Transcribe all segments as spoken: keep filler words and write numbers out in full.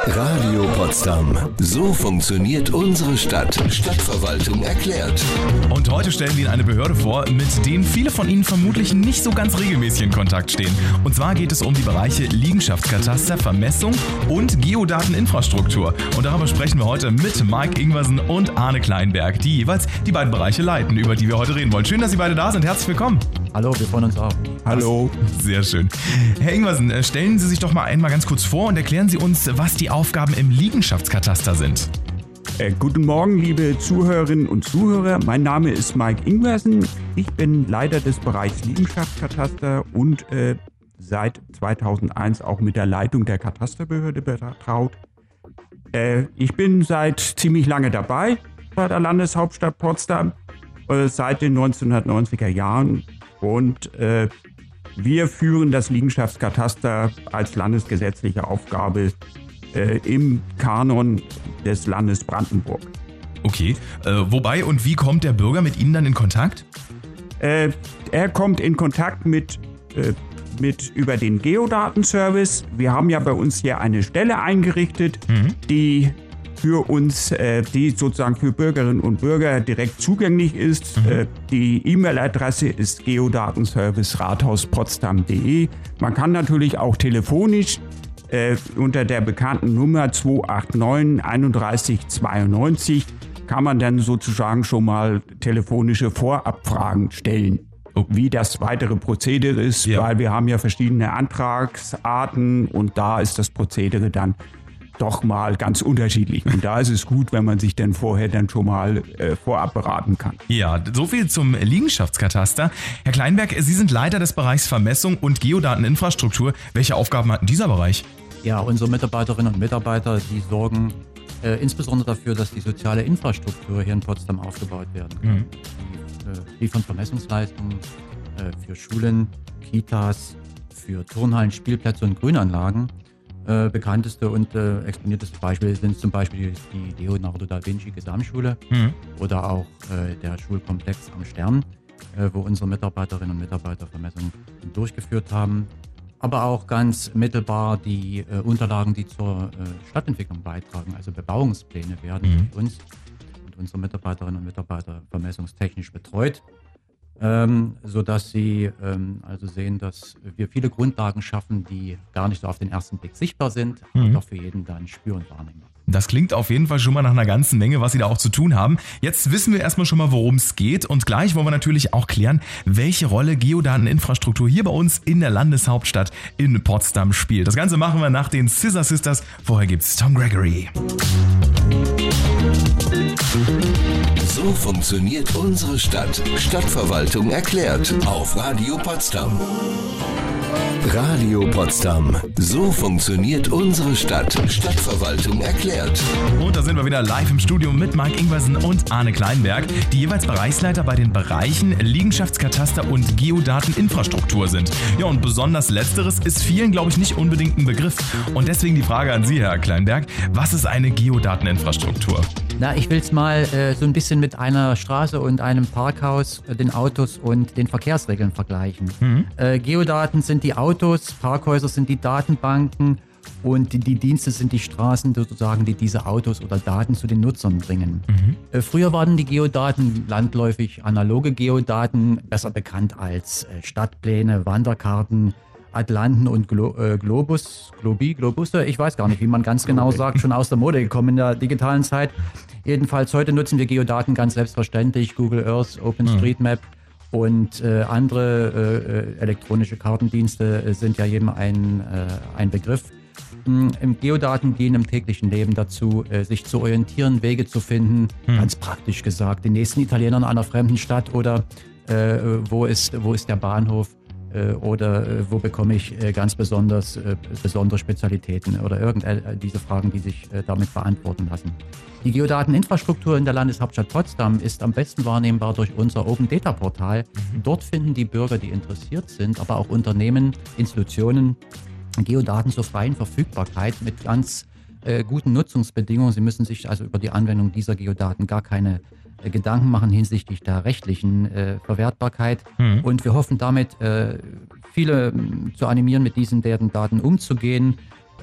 Radio Potsdam. So funktioniert unsere Stadt. Stadtverwaltung erklärt. Und heute stellen wir Ihnen eine Behörde vor, mit denen viele von Ihnen vermutlich nicht so ganz regelmäßig in Kontakt stehen. Und zwar geht es um die Bereiche Liegenschaftskataster, Vermessung und Geodateninfrastruktur. Und darüber sprechen wir heute mit Mike Ingwersen und Arne Kleinberg, die jeweils die beiden Bereiche leiten, über die wir heute reden wollen. Schön, dass Sie beide da sind. Herzlich willkommen. Hallo, wir freuen uns auch. Hallo. Sehr schön. Herr Ingwersen, stellen Sie sich doch mal einmal ganz kurz vor und erklären Sie uns, was die Aufgaben im Liegenschaftskataster sind. Äh, guten Morgen, liebe Zuhörerinnen und Zuhörer. Mein Name ist Mike Ingwersen. Ich bin Leiter des Bereichs Liegenschaftskataster und äh, seit zweitausendeins auch mit der Leitung der Katasterbehörde betraut. Äh, ich bin seit ziemlich lange dabei bei der Landeshauptstadt Potsdam, äh, seit den neunzehnhundertneunziger Jahren. Und äh, wir führen das Liegenschaftskataster als landesgesetzliche Aufgabe äh, im Kanon des Landes Brandenburg. Okay, äh, wobei und wie kommt der Bürger mit Ihnen dann in Kontakt? Äh, er kommt in Kontakt mit, äh, mit über den Geodatenservice. Wir haben ja bei uns hier eine Stelle eingerichtet, mhm. die für uns, äh, die sozusagen für Bürgerinnen und Bürger direkt zugänglich ist. Mhm. Äh, die E-Mail-Adresse ist geodatenservice rathaus potsdam punkt de. Man kann natürlich auch telefonisch äh, unter der bekannten Nummer zwei acht neun einunddreißig zweiundneunzig kann man dann sozusagen schon mal telefonische Vorabfragen stellen. Oh. Wie das weitere Prozedere ist, ja. Weil wir haben ja verschiedene Antragsarten und da ist das Prozedere dann doch mal ganz unterschiedlich. Und da ist es gut, wenn man sich dann vorher dann schon mal äh, vorab beraten kann. Ja, so viel zum Liegenschaftskataster. Herr Kleinberg, Sie sind Leiter des Bereichs Vermessung und Geodateninfrastruktur. Welche Aufgaben hat dieser Bereich? Ja, unsere Mitarbeiterinnen und Mitarbeiter, die sorgen äh, insbesondere dafür, dass die soziale Infrastruktur hier in Potsdam aufgebaut werden kann. Mhm. Die äh, liefern Vermessungsleistungen äh, für Schulen, Kitas, für Turnhallen, Spielplätze und Grünanlagen. Äh, bekannteste und äh, exponierteste Beispiele sind zum Beispiel die Leonardo da Vinci Gesamtschule mhm. oder auch äh, der Schulkomplex am Stern, äh, wo unsere Mitarbeiterinnen und Mitarbeiter Vermessungen durchgeführt haben. Aber auch ganz mittelbar die äh, Unterlagen, die zur äh, Stadtentwicklung beitragen, also Bebauungspläne werden mhm. durch uns und unsere Mitarbeiterinnen und Mitarbeiter vermessungstechnisch betreut. Ähm, sodass sie ähm, also sehen, dass wir viele Grundlagen schaffen, die gar nicht so auf den ersten Blick sichtbar sind, mhm. aber doch für jeden dann spür- und wahrnehmbar. Das klingt auf jeden Fall schon mal nach einer ganzen Menge, was Sie da auch zu tun haben. Jetzt wissen wir erstmal schon mal, worum es geht und gleich wollen wir natürlich auch klären, welche Rolle Geodateninfrastruktur hier bei uns in der Landeshauptstadt in Potsdam spielt. Das Ganze machen wir nach den Scissor Sisters. Vorher gibt's Tom Gregory. So funktioniert unsere Stadt. Stadtverwaltung erklärt auf Radio Potsdam. Radio Potsdam. So funktioniert unsere Stadt. Stadtverwaltung erklärt. Und da sind wir wieder live im Studio mit Mike Ingwersen und Arne Kleinberg, die jeweils Bereichsleiter bei den Bereichen Liegenschaftskataster und Geodateninfrastruktur sind. Ja, und besonders Letzteres ist vielen, glaube ich, nicht unbedingt ein Begriff. Und deswegen die Frage an Sie, Herr Kleinberg. Was ist eine Geodateninfrastruktur? Na, ich will es mal äh, so ein bisschen mit einer Straße und einem Parkhaus, äh, den Autos und den Verkehrsregeln vergleichen. Mhm. Äh, Geodaten sind die Autos, Parkhäuser sind die Datenbanken und die, die Dienste sind die Straßen sozusagen, die diese Autos oder Daten zu den Nutzern bringen. Mhm. Äh, früher waren die Geodaten landläufig analoge Geodaten, besser bekannt als äh, Stadtpläne, Wanderkarten, Atlanten und Glo- äh, Globus, Globi, Globusse, ich weiß gar nicht, wie man ganz genau sagt, schon aus der Mode gekommen in der digitalen Zeit. Jedenfalls heute nutzen wir Geodaten ganz selbstverständlich, Google Earth, OpenStreetMap mhm. und äh, andere äh, elektronische Kartendienste äh, sind ja jedem ein, äh, ein Begriff. Im Geodaten dienen im täglichen Leben dazu, äh, sich zu orientieren, Wege zu finden, mhm. ganz praktisch gesagt, den nächsten Italiener in einer fremden Stadt oder äh, wo ist, wo ist der Bahnhof? Oder wo bekomme ich ganz besonders besondere Spezialitäten oder irgend diese Fragen, die sich damit beantworten lassen. Die Geodateninfrastruktur in der Landeshauptstadt Potsdam ist am besten wahrnehmbar durch unser Open Data Portal. Dort finden die Bürger, die interessiert sind, aber auch Unternehmen, Institutionen, Geodaten zur freien Verfügbarkeit mit ganz äh, guten Nutzungsbedingungen. Sie müssen sich also über die Anwendung dieser Geodaten gar keine äh, Gedanken machen hinsichtlich der rechtlichen äh, Verwertbarkeit. Mhm. Und wir hoffen damit, äh, viele äh, zu animieren, mit diesen Daten umzugehen.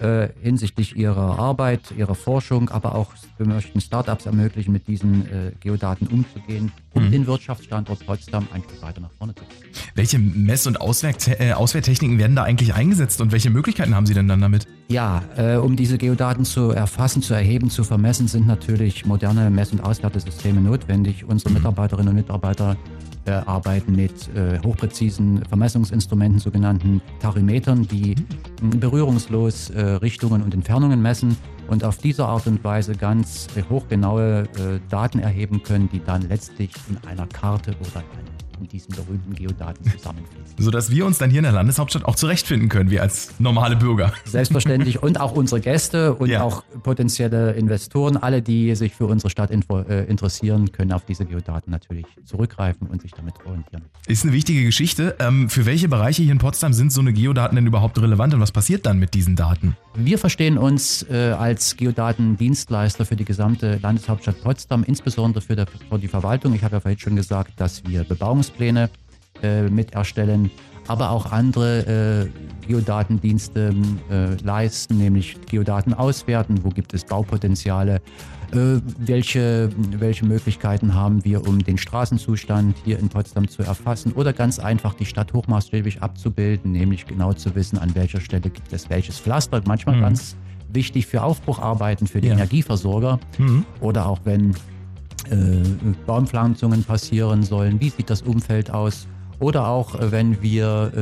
äh, hinsichtlich ihrer Arbeit, ihrer Forschung, aber auch wir möchten Startups ermöglichen, mit diesen äh, Geodaten umzugehen, um mhm. den Wirtschaftsstandort Potsdam ein Stück weiter nach vorne zu bringen. Welche Mess- und Auswerk- äh, Auswerttechniken werden da eigentlich eingesetzt und welche Möglichkeiten haben Sie denn dann damit? Ja, äh, um diese Geodaten zu erfassen, zu erheben, zu vermessen, sind natürlich moderne Mess- und Auswertesysteme notwendig. Unsere Mitarbeiterinnen und Mitarbeiter äh, arbeiten mit äh, hochpräzisen Vermessungsinstrumenten, sogenannten Tachymetern, die äh, berührungslos äh, Richtungen und Entfernungen messen und auf diese Art und Weise ganz äh, hochgenaue äh, Daten erheben können, die dann letztlich in einer Karte oder in diesen berühmten Geodaten zusammenfließen. Sodass wir uns dann hier in der Landeshauptstadt auch zurechtfinden können, wir als normale Bürger. Selbstverständlich und auch unsere Gäste und ja. auch potenzielle Investoren, alle, die sich für unsere Stadt info, äh, interessieren, können auf diese Geodaten natürlich zurückgreifen und sich damit orientieren. Ist eine wichtige Geschichte. Ähm, für welche Bereiche hier in Potsdam sind so eine Geodaten denn überhaupt relevant und was passiert dann mit diesen Daten? Wir verstehen uns äh, als Geodatendienstleister für die gesamte Landeshauptstadt Potsdam, insbesondere für, der, für die Verwaltung. Ich habe ja vorhin schon gesagt, dass wir Bebauungspläne äh, mit erstellen, aber auch andere äh, Geodatendienste äh, leisten, nämlich Geodaten auswerten, wo gibt es Baupotenziale, äh, welche, welche Möglichkeiten haben wir, um den Straßenzustand hier in Potsdam zu erfassen oder ganz einfach die Stadt hochmaßstäbig abzubilden, nämlich genau zu wissen, an welcher Stelle gibt es welches Pflaster, manchmal mhm. ganz wichtig für Aufbrucharbeiten, für die ja. Energieversorger mhm. oder auch wenn äh, Baumpflanzungen passieren sollen, wie sieht das Umfeld aus? Oder auch, wenn wir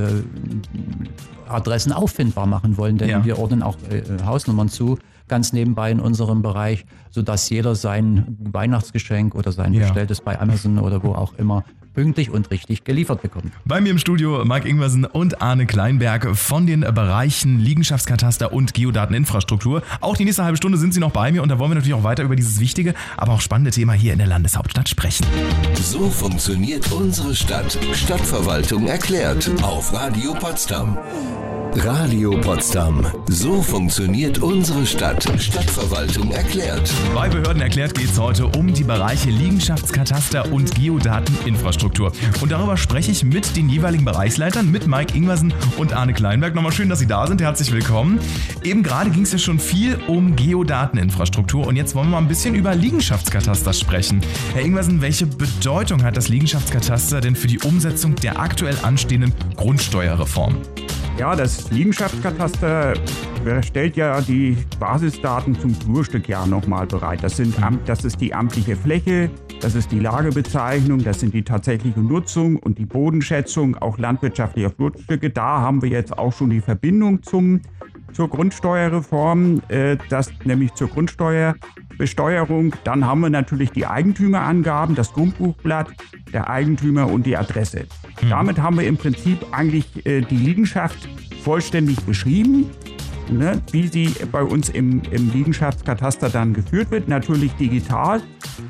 äh, Adressen auffindbar machen wollen, denn ja. wir ordnen auch äh, Hausnummern zu, ganz nebenbei in unserem Bereich, sodass jeder sein Weihnachtsgeschenk oder sein ja. bestelltes bei Amazon oder wo auch immer pünktlich und richtig geliefert bekommt. Bei mir im Studio Mike Ingwersen und Arne Kleinberg von den Bereichen Liegenschaftskataster und Geodateninfrastruktur. Auch die nächste halbe Stunde sind sie noch bei mir und da wollen wir natürlich auch weiter über dieses wichtige, aber auch spannende Thema hier in der Landeshauptstadt sprechen. So funktioniert unsere Stadt. Stadtverwaltung erklärt auf Radio Potsdam. Radio Potsdam. So funktioniert unsere Stadt. Stadtverwaltung erklärt. Bei Behörden erklärt geht es heute um die Bereiche Liegenschaftskataster und Geodateninfrastruktur. Und darüber spreche ich mit den jeweiligen Bereichsleitern, mit Mike Ingwersen und Arne Kleinberg. Nochmal schön, dass Sie da sind. Herzlich willkommen. Eben gerade ging es ja schon viel um Geodateninfrastruktur und jetzt wollen wir mal ein bisschen über Liegenschaftskataster sprechen. Herr Ingwersen, welche Bedeutung hat das Liegenschaftskataster denn für die Umsetzung der aktuell anstehenden Grundsteuerreform? Ja, das Liegenschaftskataster stellt ja die Basisdaten zum Flurstückjahr nochmal bereit. Das, sind, das ist die amtliche Fläche, das ist die Lagebezeichnung, das sind die tatsächliche Nutzung und die Bodenschätzung, auch landwirtschaftlicher Flurstücke. Da haben wir jetzt auch schon die Verbindung zum, zur Grundsteuerreform, äh, das nämlich zur Grundsteuerbesteuerung. Dann haben wir natürlich die Eigentümerangaben, das Grundbuchblatt, der Eigentümer und die Adresse. Mhm. Damit haben wir im Prinzip eigentlich äh, die Liegenschaft vollständig beschrieben, ne, wie sie bei uns im, im Liegenschaftskataster dann geführt wird, natürlich digital.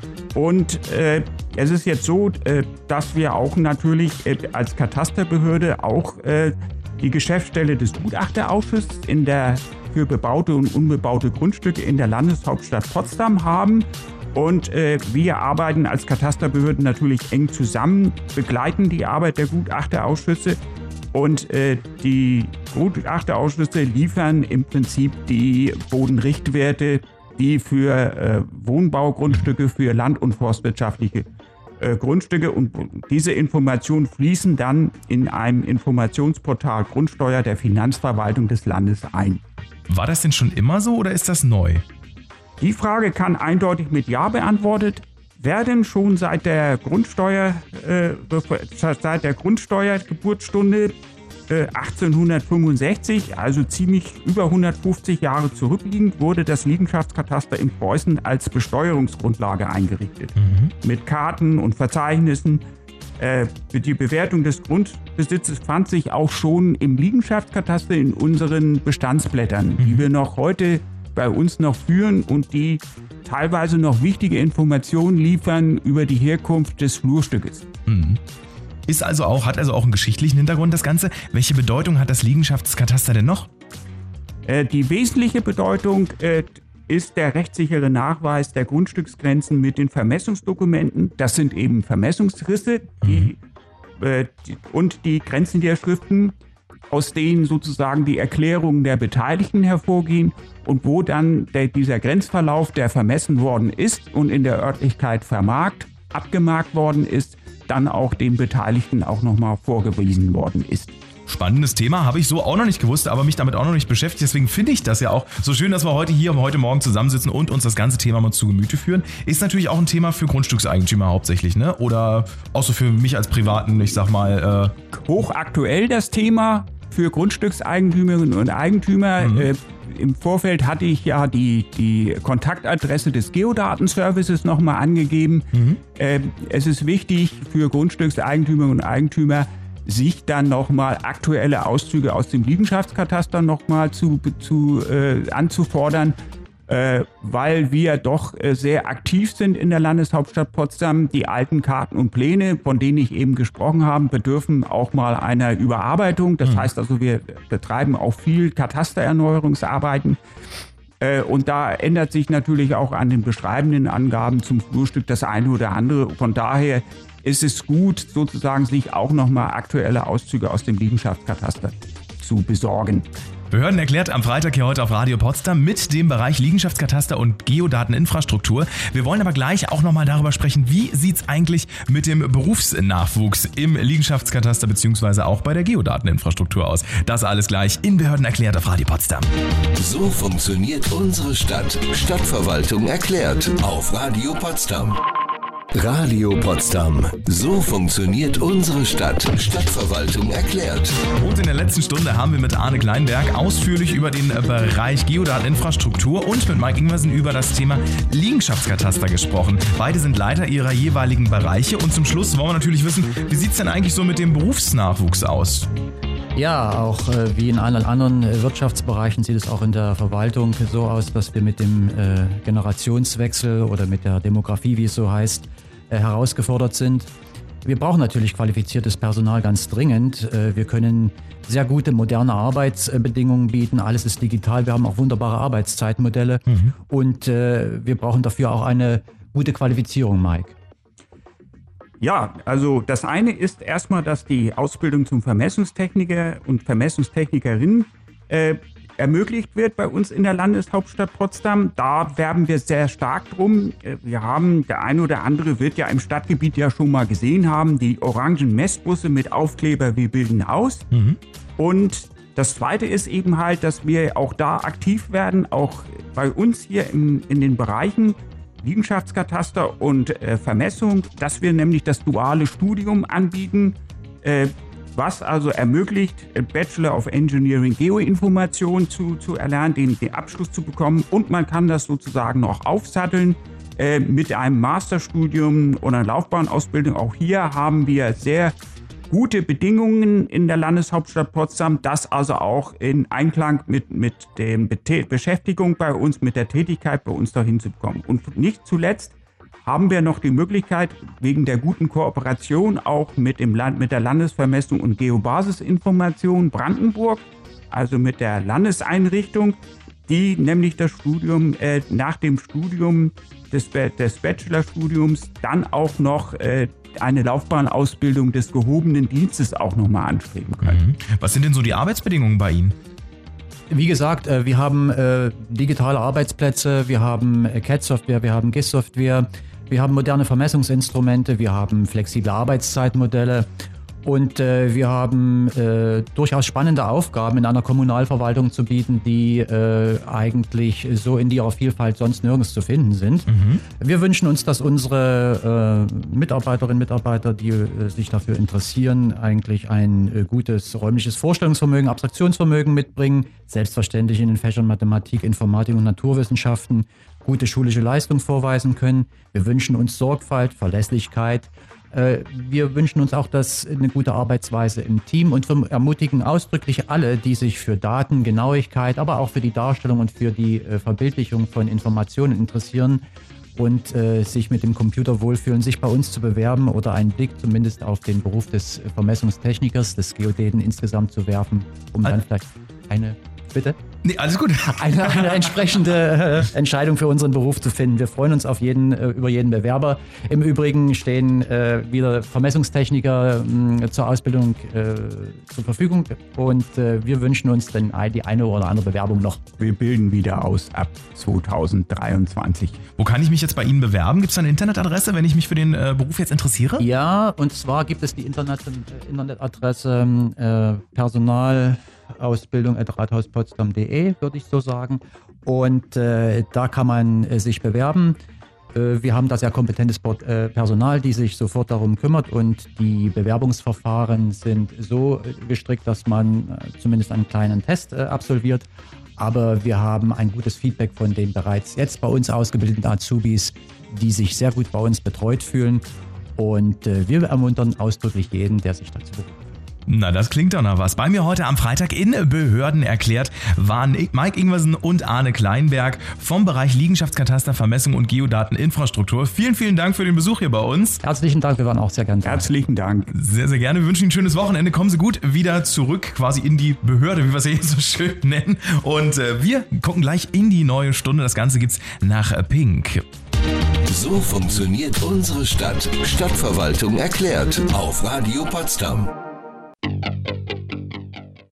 Und äh, es ist jetzt so, äh, dass wir auch natürlich äh, als Katasterbehörde auch äh, die Geschäftsstelle des Gutachterausschusses in der, für bebaute und unbebaute Grundstücke in der Landeshauptstadt Potsdam haben. Und äh, wir arbeiten als Katasterbehörden natürlich eng zusammen, begleiten die Arbeit der Gutachterausschüsse und äh, die Gutachterausschüsse liefern im Prinzip die Bodenrichtwerte, die für äh, Wohnbaugrundstücke, für land- und forstwirtschaftliche äh, Grundstücke und diese Informationen fließen dann in einem Informationsportal Grundsteuer der Finanzverwaltung des Landes ein. War das denn schon immer so oder ist das neu? Die Frage kann eindeutig mit Ja beantwortet werden. Schon seit der Grundsteuer, äh, seit der Grundsteuergeburtsstunde äh, achtzehnhundertfünfundsechzig, also ziemlich über hundertfünfzig Jahre zurückliegend, wurde das Liegenschaftskataster in Preußen als Besteuerungsgrundlage eingerichtet. Mhm. Mit Karten und Verzeichnissen. Äh, die Bewertung des Grundbesitzes fand sich auch schon im Liegenschaftskataster in unseren Bestandsblättern, mhm. die wir noch heute bei uns noch führen und die teilweise noch wichtige Informationen liefern über die Herkunft des Flurstückes. Mhm. Ist also auch, hat also auch einen geschichtlichen Hintergrund das Ganze. Welche Bedeutung hat das Liegenschaftskataster denn noch? Äh, die wesentliche Bedeutung äh, ist der rechtssichere Nachweis der Grundstücksgrenzen mit den Vermessungsdokumenten. Das sind eben Vermessungsrisse die, mhm. äh, die, und die Grenzenniederschriften. aus denen sozusagen die Erklärungen der Beteiligten hervorgehen und wo dann der, dieser Grenzverlauf, der vermessen worden ist und in der Örtlichkeit vermarkt, abgemarkt worden ist, dann auch den Beteiligten auch nochmal vorgewiesen worden ist. Spannendes Thema, habe ich so auch noch nicht gewusst, aber mich damit auch noch nicht beschäftigt. Deswegen finde ich das ja auch so schön, dass wir heute hier heute Morgen zusammensitzen und uns das ganze Thema mal zu Gemüte führen. Ist natürlich auch ein Thema für Grundstückseigentümer hauptsächlich, ne? Oder auch so für mich als Privaten, ich sag mal... Äh Hochaktuell das Thema für Grundstückseigentümerinnen und Eigentümer. Mhm. Äh, Im Vorfeld hatte ich ja die, die Kontaktadresse des Geodatenservices nochmal angegeben. Mhm. Äh, es ist wichtig für Grundstückseigentümerinnen und Eigentümer, sich dann nochmal aktuelle Auszüge aus dem Liegenschaftskataster nochmal zu, zu, äh, anzufordern, äh, weil wir doch äh, sehr aktiv sind in der Landeshauptstadt Potsdam. Die alten Karten und Pläne, von denen ich eben gesprochen habe, bedürfen auch mal einer Überarbeitung. Das mhm. heißt also, wir betreiben auch viel Katastererneuerungsarbeiten. Äh, und da ändert sich natürlich auch an den beschreibenden Angaben zum Flurstück das eine oder andere. Von daher ist es gut, sozusagen sich auch nochmal aktuelle Auszüge aus dem Liegenschaftskataster zu besorgen. Behörden erklärt am Freitag hier heute auf Radio Potsdam mit dem Bereich Liegenschaftskataster und Geodateninfrastruktur. Wir wollen aber gleich auch nochmal darüber sprechen, wie sieht's eigentlich mit dem Berufsnachwuchs im Liegenschaftskataster bzw. auch bei der Geodateninfrastruktur aus. Das alles gleich in Behörden erklärt auf Radio Potsdam. So funktioniert unsere Stadt. Stadtverwaltung erklärt auf Radio Potsdam. Radio Potsdam. So funktioniert unsere Stadt. Stadtverwaltung erklärt. Und in der letzten Stunde haben wir mit Arne Kleinberg ausführlich über den Bereich Geodateninfrastruktur und mit Mike Ingwersen über das Thema Liegenschaftskataster gesprochen. Beide sind Leiter ihrer jeweiligen Bereiche und zum Schluss wollen wir natürlich wissen, wie sieht es denn eigentlich so mit dem Berufsnachwuchs aus? Ja, auch äh, wie in allen anderen äh, Wirtschaftsbereichen sieht es auch in der Verwaltung so aus, dass wir mit dem äh, Generationswechsel oder mit der Demografie, wie es so heißt, äh, herausgefordert sind. Wir brauchen natürlich qualifiziertes Personal ganz dringend. Äh, wir können sehr gute moderne Arbeitsbedingungen bieten. Alles ist digital. Wir haben auch wunderbare Arbeitszeitmodelle. Mhm. Und äh, wir brauchen dafür auch eine gute Qualifizierung, Mike. Ja, also das eine ist erstmal, dass die Ausbildung zum Vermessungstechniker und Vermessungstechnikerin äh, ermöglicht wird bei uns in der Landeshauptstadt Potsdam. Da werben wir sehr stark drum. Wir haben, der eine oder andere wird ja im Stadtgebiet ja schon mal gesehen haben, die orangen Messbusse mit Aufkleber "Wir bilden aus". Mhm. Und das zweite ist eben halt, dass wir auch da aktiv werden, auch bei uns hier im, in den Bereichen Liegenschaftskataster und äh, Vermessung, dass wir nämlich das duale Studium anbieten, äh, was also ermöglicht, Bachelor of Engineering Geoinformation zu, zu erlernen, den, den Abschluss zu bekommen, und man kann das sozusagen noch aufsatteln äh, mit einem Masterstudium oder einer Laufbahnausbildung. Auch hier haben wir sehr gute Bedingungen in der Landeshauptstadt Potsdam, das also auch in Einklang mit, mit der Be- Beschäftigung bei uns, mit der Tätigkeit bei uns dahin zu bekommen. Und nicht zuletzt haben wir noch die Möglichkeit, wegen der guten Kooperation auch mit, dem Land, mit der Landesvermessung und Geobasisinformation Brandenburg, also mit der Landeseinrichtung, die nämlich das Studium äh, nach dem Studium des, des Bachelorstudiums dann auch noch äh, eine Laufbahnausbildung des gehobenen Dienstes auch nochmal anstreben können. Was sind denn so die Arbeitsbedingungen bei Ihnen? Wie gesagt, wir haben äh, digitale Arbeitsplätze, wir haben C A D-Software, wir haben G I S-Software, wir haben moderne Vermessungsinstrumente, wir haben flexible Arbeitszeitmodelle und äh, wir haben äh, durchaus spannende Aufgaben in einer Kommunalverwaltung zu bieten, die äh, eigentlich so in ihrer Vielfalt sonst nirgends zu finden sind. Mhm. Wir wünschen uns, dass unsere äh, Mitarbeiterinnen und Mitarbeiter, die äh, sich dafür interessieren, eigentlich ein äh, gutes räumliches Vorstellungsvermögen, Abstraktionsvermögen mitbringen, selbstverständlich in den Fächern Mathematik, Informatik und Naturwissenschaften gute schulische Leistung vorweisen können. Wir wünschen uns Sorgfalt, Verlässlichkeit. Wir wünschen uns auch, dass eine gute Arbeitsweise im Team, und wir ermutigen ausdrücklich alle, die sich für Datengenauigkeit, aber auch für die Darstellung und für die Verbildlichung von Informationen interessieren und äh, sich mit dem Computer wohlfühlen, sich bei uns zu bewerben oder einen Blick zumindest auf den Beruf des Vermessungstechnikers, des Geodäten insgesamt zu werfen, um dann vielleicht eine Bitte? Nee, alles gut. Eine, eine entsprechende äh, Entscheidung für unseren Beruf zu finden. Wir freuen uns auf jeden, äh, über jeden Bewerber. Im Übrigen stehen äh, wieder Vermessungstechniker mh, zur Ausbildung äh, zur Verfügung und äh, wir wünschen uns dann die eine oder andere Bewerbung noch. Wir bilden wieder aus ab zweitausenddreiundzwanzig. Wo kann ich mich jetzt bei Ihnen bewerben? Gibt es eine Internetadresse, wenn ich mich für den äh, Beruf jetzt interessiere? Ja, und zwar gibt es die Internet, Internetadresse äh, Personal Ausbildung at rathauspotsdam punkt de, würde ich so sagen. Und äh, da kann man äh, sich bewerben. Äh, wir haben da sehr kompetentes Port- äh, Personal, die sich sofort darum kümmert. Und die Bewerbungsverfahren sind so äh, gestrickt, dass man äh, zumindest einen kleinen Test äh, absolviert. Aber wir haben ein gutes Feedback von den bereits jetzt bei uns ausgebildeten Azubis, die sich sehr gut bei uns betreut fühlen. Und äh, wir ermuntern ausdrücklich jeden, der sich dazu beruft. Na, das klingt doch nach was. Bei mir heute am Freitag in Behörden erklärt waren Mike Ingwersen und Arne Kleinberg vom Bereich Liegenschaftskataster, Vermessung und Geodateninfrastruktur. Vielen, vielen Dank für den Besuch hier bei uns. Herzlichen Dank, wir waren auch sehr gern da. Herzlichen Dank. Sehr, sehr gerne. Wir wünschen Ihnen ein schönes Wochenende. Kommen Sie gut wieder zurück, quasi in die Behörde, wie wir es hier so schön nennen. Und äh, wir gucken gleich in die neue Stunde. Das Ganze gibt's nach Pink. So funktioniert unsere Stadt. Stadtverwaltung erklärt auf Radio Potsdam.